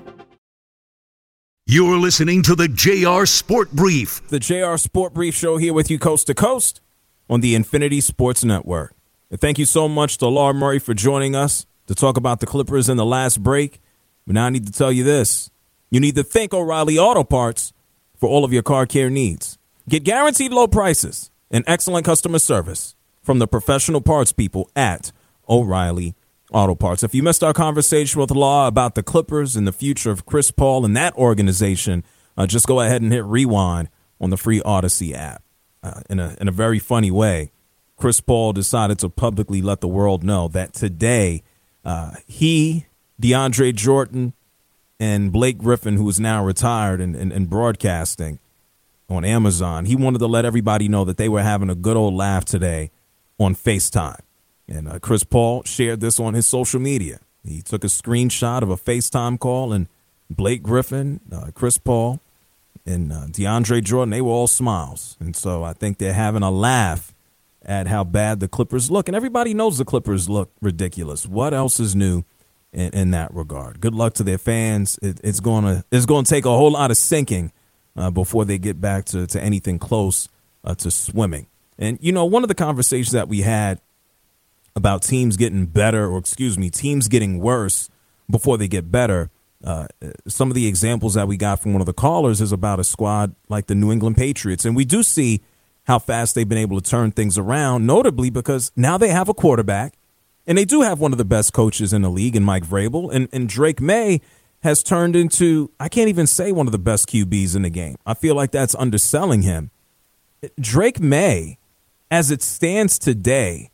You're listening to the J R Sport Brief. The J R Sport Brief show here with you coast to coast on the Infinity Sports Network. And thank you so much to Laura Murray for joining us to talk about the Clippers in the last break. But now I need to tell you this. You need to thank O'Reilly Auto Parts for all of your car care needs. Get guaranteed low prices and excellent customer service from the professional parts people at O'Reilly Auto Parts. If you missed our conversation with Law about the Clippers and the future of Chris Paul and that organization, uh, just go ahead and hit rewind on the free Odyssey app. Uh, in a in a very funny way, Chris Paul decided to publicly let the world know that today uh, he, DeAndre Jordan, and Blake Griffin, who is now retired and, and, and broadcasting on Amazon, he wanted to let everybody know that they were having a good old laugh today on FaceTime. And uh, Chris Paul shared this on his social media. He took a screenshot of a FaceTime call, and Blake Griffin, uh, Chris Paul, and uh, DeAndre Jordan, they were all smiles. And so I think they're having a laugh at how bad the Clippers look. And everybody knows the Clippers look ridiculous. What else is new in, in that regard? Good luck to their fans. It, it's going to it's going to take a whole lot of sinking uh, before they get back to, to anything close uh, to swimming. And, you know, one of the conversations that we had about teams getting better, or excuse me, teams getting worse before they get better. Uh, some of the examples that we got from one of the callers is about a squad like the New England Patriots. And we do see how fast they've been able to turn things around, notably because now they have a quarterback, and they do have one of the best coaches in the league in Mike Vrabel. And, and Drake May has turned into, I can't even say one of the best Q Bs in the game. I feel like that's underselling him. Drake May, as it stands today,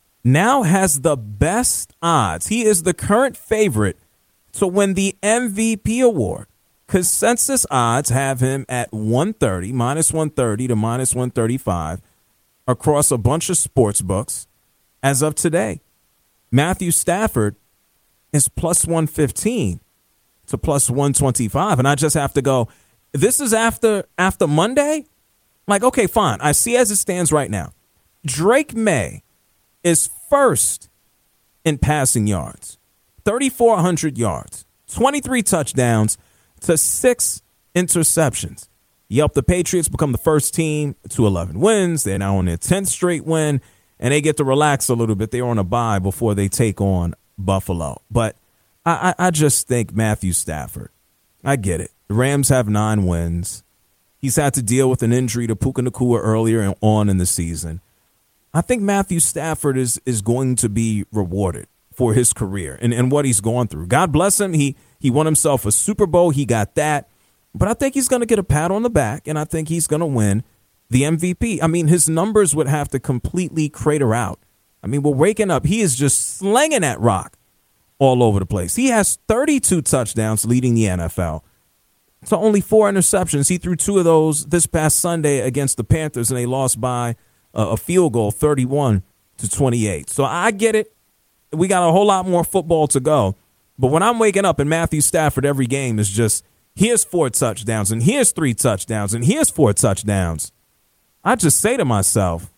now has the best odds. He is the current favorite to win the M V P award. Consensus odds have him at one thirty, minus one thirty to minus one thirty-five across a bunch of sports books as of today. Matthew Stafford is plus one fifteen to plus one twenty-five. And I just have to go, this is after after Monday? Like, okay, fine. I see as it stands right now. Drake May is first in passing yards, thirty-four hundred yards, twenty-three touchdowns to six interceptions. Yep, the Patriots become the first team to eleven wins. They're now on their tenth straight win, and they get to relax a little bit. They're on a bye before they take on Buffalo. But I, I, I just think Matthew Stafford, I get it. The Rams have nine wins. He's had to deal with an injury to Puka Nacua earlier on in the season. I think Matthew Stafford is is going to be rewarded for his career and, and what he's gone through. God bless him. He he won himself a Super Bowl. He got that. But I think he's going to get a pat on the back, and I think he's going to win the M V P. I mean, his numbers would have to completely crater out. I mean, we're waking up. He is just slinging that rock all over the place. He has thirty-two touchdowns leading the N F L. So only four interceptions. He threw two of those this past Sunday against the Panthers, and they lost by a field goal, thirty-one to twenty-eight. So I get it. We got a whole lot more football to go. But when I'm waking up and Matthew Stafford every game is just, here's four touchdowns, and here's three touchdowns, and here's four touchdowns, I just say to myself,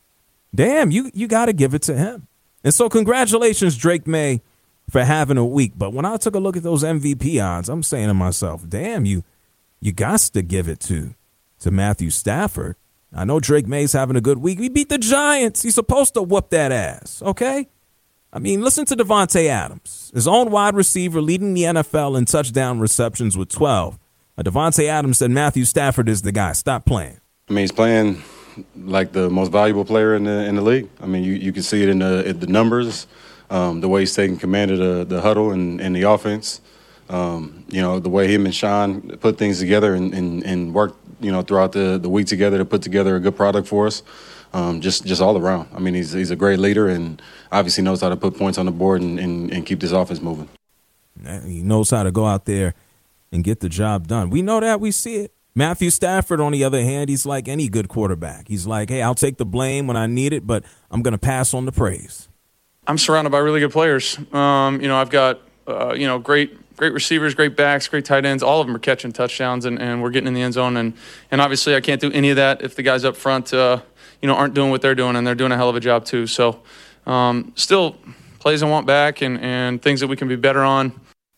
damn, you, you got to give it to him. And so congratulations, Drake May, for having a week. But when I took a look at those M V P odds, I'm saying to myself, damn, you you got to give it to, to Matthew Stafford. I know Drake May's having a good week. He beat the Giants. He's supposed to whoop that ass, okay? I mean, listen to Devontae Adams, his own wide receiver leading the N F L in touchdown receptions with twelve. Uh, Devontae Adams said Matthew Stafford is the guy. Stop playing. I mean, he's playing like the most valuable player in the in the league. I mean, you, you can see it in the in the numbers, um, the way he's taking command of the, the huddle and, and the offense. Um, you know, the way him and Sean put things together and, and, and work, you know, throughout the, the week together to put together a good product for us. Um, just just all around. I mean, he's he's a great leader and obviously knows how to put points on the board and, and, and keep this offense moving. He knows how to go out there and get the job done. We know that. We see it. Matthew Stafford, on the other hand, he's like any good quarterback. He's like, hey, I'll take the blame when I need it, but I'm going to pass on the praise. I'm surrounded by really good players. Um, you know, I've got, uh, you know, great great receivers, great backs, great tight ends. All of them are catching touchdowns, and, and we're getting in the end zone. And, and obviously I can't do any of that if the guys up front, uh, you know, aren't doing what they're doing, and they're doing a hell of a job too. So um, still plays I want back and, and things that we can be better on.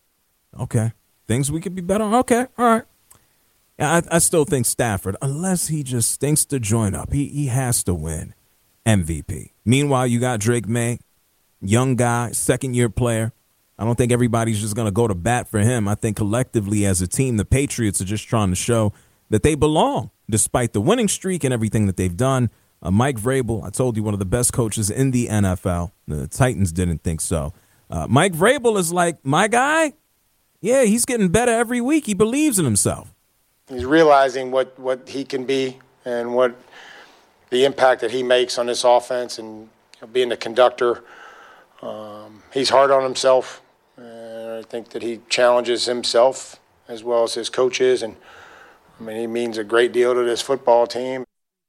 Okay. Things we could be better on. Okay. All right. I, I still think Stafford, unless he just stinks to join up, he, he has to win M V P. Meanwhile, you got Drake May, young guy, second-year player. I don't think everybody's just going to go to bat for him. I think collectively as a team, the Patriots are just trying to show that they belong, despite the winning streak and everything that they've done. Uh, Mike Vrabel, I told you, one of the best coaches in the N F L. The Titans didn't think so. Uh, Mike Vrabel is like, my guy, yeah, he's getting better every week. He believes in himself. He's realizing what, what he can be and what the impact that he makes on this offense and you know, being the conductor. Um, he's hard on himself, and I think that he challenges himself as well as his coaches. And, I mean, he means a great deal to this football team.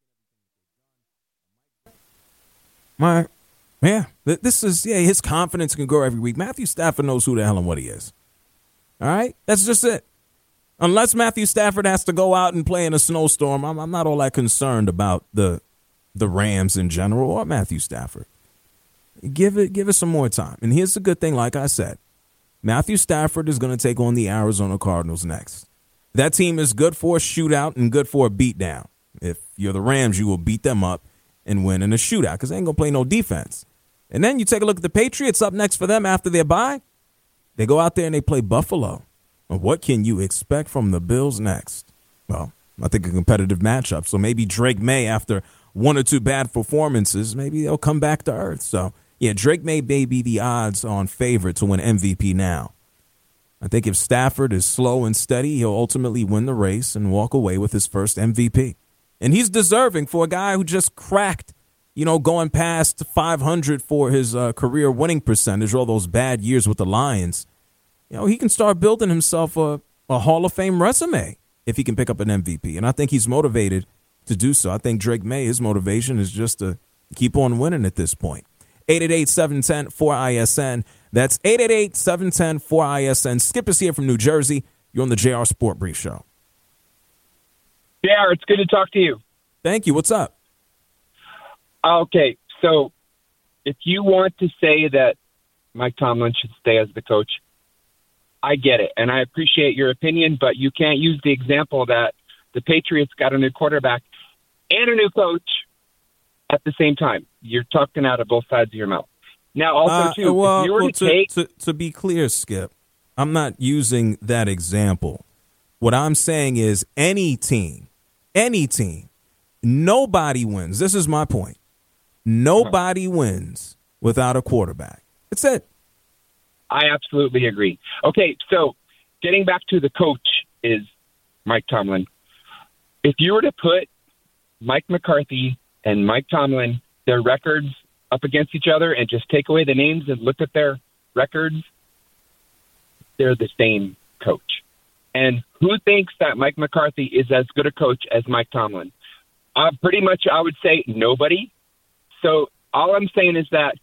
My, yeah, this is, yeah, his confidence can grow every week. Matthew Stafford knows who the hell and what he is. All right? That's just it. Unless Matthew Stafford has to go out and play in a snowstorm, I'm, I'm not all that concerned about the the Rams in general or Matthew Stafford. Give it, give it some more time. And here's the good thing, like I said. Matthew Stafford is going to take on the Arizona Cardinals next. That team is good for a shootout and good for a beatdown. If you're the Rams, you will beat them up and win in a shootout because they ain't going to play no defense. And then you take a look at the Patriots up next for them after their bye. They go out there and they play Buffalo. What can you expect from the Bills next? Well, I think a competitive matchup. So maybe Drake May, after one or two bad performances, maybe they'll come back to earth. So, yeah, Drake May may be the odds-on favorite to win M V P now. I think if Stafford is slow and steady, he'll ultimately win the race and walk away with his first M V P. And he's deserving for a guy who just cracked, you know, going past five hundred for his uh, career winning percentage, all those bad years with the Lions. You know, he can start building himself a, a Hall of Fame resume if he can pick up an M V P. And I think he's motivated to do so. I think Drake May, his motivation is just to keep on winning at this point. eight eight eight, seven one zero, four I S N. That's eight eight eight, seven one zero, four I S N. Skip is here from New Jersey. You're on the J R Sport Brief Show. J R, it's good to talk to you. Thank you. What's up? Okay, so if you want to say that Mike Tomlin should stay as the coach, I get it, and I appreciate your opinion, but you can't use the example that the Patriots got a new quarterback and a new coach at the same time. You're talking out of both sides of your mouth. Now, also, uh, too, well, if you were well, to, to, take... to, to be clear, Skip, I'm not using that example. What I'm saying is any team, any team, nobody wins. This is my point. Nobody wins without a quarterback. That's it. I absolutely agree. Okay, so getting back to the coach is Mike Tomlin. If you were to put Mike McCarthy and Mike Tomlin, their records up against each other and just take away the names and look at their records, they're the same coach. And who thinks that Mike McCarthy is as good a coach as Mike Tomlin? Uh, pretty much, I would say nobody. So all I'm saying is that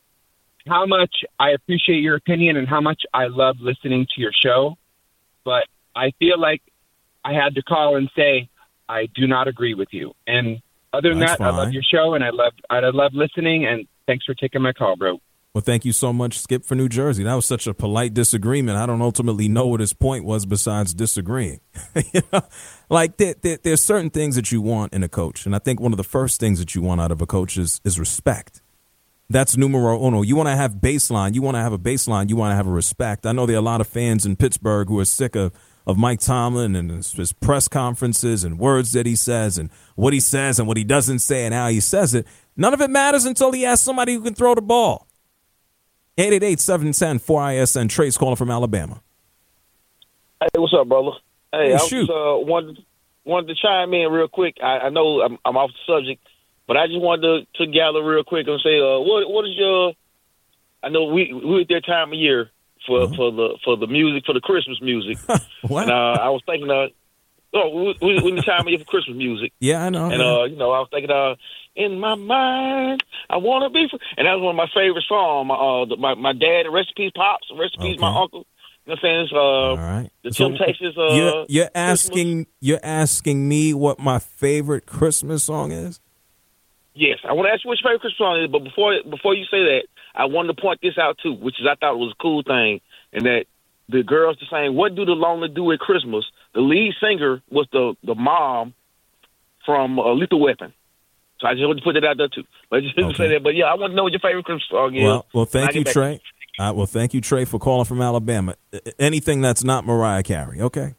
how much I appreciate your opinion and how much I love listening to your show, but I feel like I had to call and say I do not agree with you. And other than That's that, fine. I love your show and I love I love listening. And thanks for taking my call, bro. Well, thank you so much, Skip, for New Jersey. That was such a polite disagreement. I don't ultimately know what his point was besides disagreeing. you know? Like there, there, there's certain things that you want in a coach, and I think one of the first things that you want out of a coach is is respect. That's numero uno. You want to have baseline. You want to have a baseline. You want to have a respect. I know there are a lot of fans in Pittsburgh who are sick of, of Mike Tomlin and his, his press conferences and words that he says and what he says and what he doesn't say and how he says it. None of it matters until he has somebody who can throw the ball. eight eight eight, seven one zero, four I S N. Trace calling from Alabama. Hey, what's up, brother? Hey, Hey, I shoot. just uh, wanted, wanted to chime in real quick. I, I know I'm, I'm off the subject, but I just wanted to, to gather real quick and say, uh, what what is your? I know we we at that time of year for Uh-huh. for the for the music for the Christmas music. And uh, I was thinking, uh, oh, we we in the time of year for Christmas music. Yeah, I know. And uh, you know, I was thinking, uh, in my mind, I want to be free. And that was one of my favorite songs. My uh, the, my my dad, rest in peace, pops, rest in peace, my uncle. You know what I'm saying? It's, uh, All right. The So Temptations. Uh, you're, you're asking you're asking me what my favorite Christmas song is? Yes, I want to ask you what your favorite Christmas song is, but before before you say that, I wanted to point this out too, which is I thought was a cool thing, and that the girls are saying, "What do the lonely do at Christmas?" The lead singer was the the mom from uh, Lethal Weapon, so I just wanted to put that out there too. But just to say that, but yeah, I want to know what your favorite Christmas song is. Well, well, When I thank you, get back- Trey. Uh, well, thank you, Trey, for calling from Alabama. Uh, Anything that's not Mariah Carey, okay?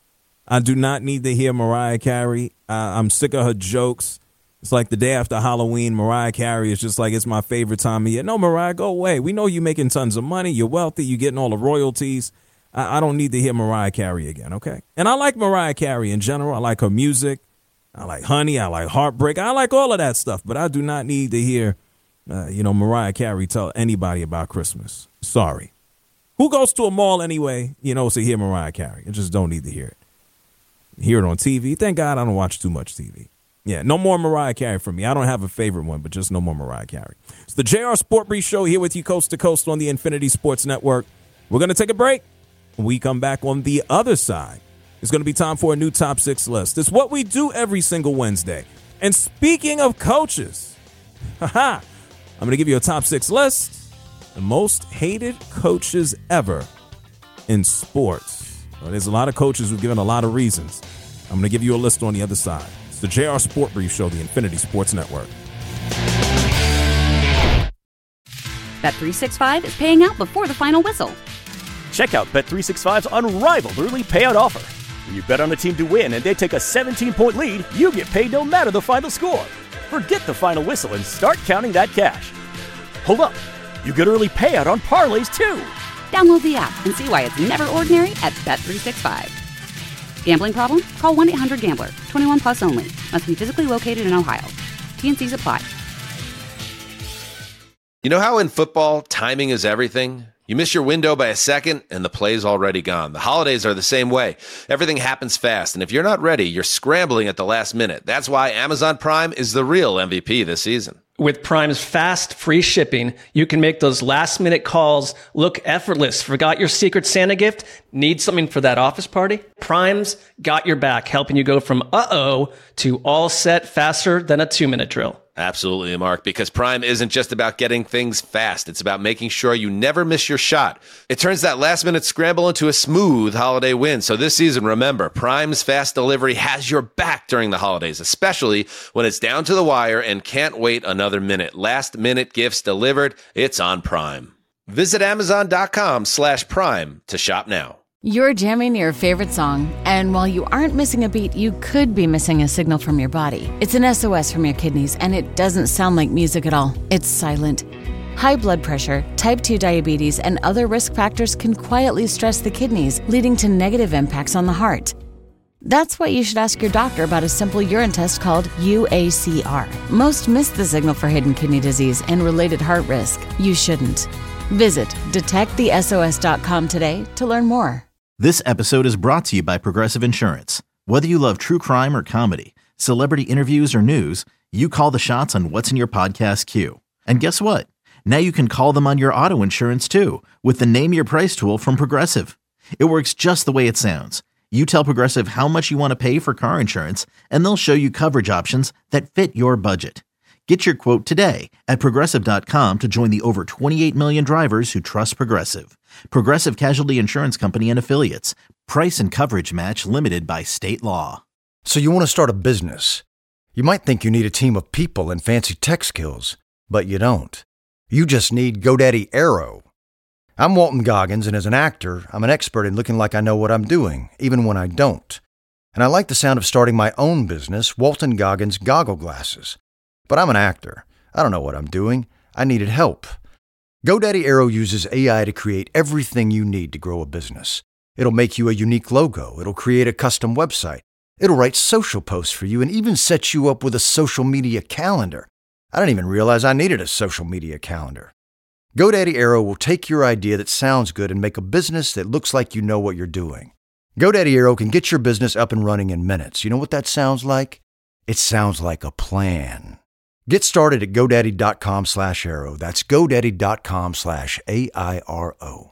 I do not need to hear Mariah Carey. Uh, I'm sick of her jokes. It's like the day after Halloween, Mariah Carey is just like, it's my favorite time of year. No, Mariah, go away. We know you're making tons of money. You're wealthy. You're getting all the royalties. I, I don't need to hear Mariah Carey again, okay? And I like Mariah Carey in general. I like her music. I like Honey. I like Heartbreak. I like all of that stuff. But I do not need to hear, uh, you know, Mariah Carey tell anybody about Christmas. Sorry. Who goes to a mall anyway, you know, to hear Mariah Carey? I just don't need to hear it. Hear it on T V. Thank God I don't watch too much T V. Yeah, no more Mariah Carey for me. I don't have a favorite one, but just no more Mariah Carey. It's the J R Sport Brief Show here with you coast to coast on the Infinity Sports Network. We're going to take a break. When we come back on the other side, it's going to be time for a new top six list. It's what we do every single Wednesday. And speaking of coaches, haha, I'm going to give you a top six list. The most hated coaches ever in sports. Well, there's a lot of coaches who've given a lot of reasons. I'm going to give you a list on the other side. It's the J R Sport Brief Show, the Infinity Sports Network. Bet three sixty-five is paying out before the final whistle. Check out Bet three sixty-five's unrivaled early payout offer. When you bet on a team to win and they take a seventeen-point lead, you get paid no matter the final score. Forget the final whistle and start counting that cash. Hold up. You get early payout on parlays, too. Download the app and see why it's never ordinary at Bet three sixty-five. Gambling problem? Call one eight hundred gambler. twenty-one plus only. Must be physically located in Ohio. T N Cs apply. You know how in football, timing is everything? You miss your window by a second, and the play's already gone. The holidays are the same way. Everything happens fast, and if you're not ready, you're scrambling at the last minute. That's why Amazon Prime is the real M V P this season. With Prime's fast, free shipping, you can make those last-minute calls look effortless. Forgot your Secret Santa gift? Need something for that office party? Prime's got your back, helping you go from uh-oh to all set faster than a two-minute drill. Absolutely, Mark, because Prime isn't just about getting things fast. It's about making sure you never miss your shot. It turns that last-minute scramble into a smooth holiday win. So this season, remember, Prime's fast delivery has your back during the holidays, especially when it's down to the wire and can't wait another minute. Last-minute gifts delivered, it's on Prime. Visit Amazon.com slash Prime to shop now. You're jamming your favorite song, and while you aren't missing a beat, you could be missing a signal from your body. It's an S O S from your kidneys, and it doesn't sound like music at all. It's silent. High blood pressure, type two diabetes, and other risk factors can quietly stress the kidneys, leading to negative impacts on the heart. That's why you should ask your doctor about a simple urine test called U A C R. Most miss the signal for hidden kidney disease and related heart risk. You shouldn't. Visit detect the S O S dot com today to learn more. This episode is brought to you by Progressive Insurance. Whether you love true crime or comedy, celebrity interviews or news, you call the shots on what's in your podcast queue. And guess what? Now you can call them on your auto insurance too with the Name Your Price tool from Progressive. It works just the way it sounds. You tell Progressive how much you want to pay for car insurance, and they'll show you coverage options that fit your budget. Get your quote today at Progressive dot com to join the over twenty-eight million drivers who trust Progressive. Progressive Casualty Insurance Company and Affiliates. Price and coverage match limited by state law. So you want to start a business. You might think you need a team of people and fancy tech skills, but you don't. You just need GoDaddy Aero. I'm Walton Goggins, and as an actor, I'm an expert in looking like I know what I'm doing, even when I don't. And I like the sound of starting my own business, Walton Goggins Goggle Glasses. But I'm an actor. I don't know what I'm doing. I needed help. GoDaddy Aero uses A I to create everything you need to grow a business. It'll make you a unique logo. It'll create a custom website. It'll write social posts for you and even set you up with a social media calendar. I didn't even realize I needed a social media calendar. GoDaddy Aero will take your idea that sounds good and make a business that looks like you know what you're doing. GoDaddy Aero can get your business up and running in minutes. You know what that sounds like? It sounds like a plan. Get started at GoDaddy.com slash Aero. That's GoDaddy.com slash A I R O.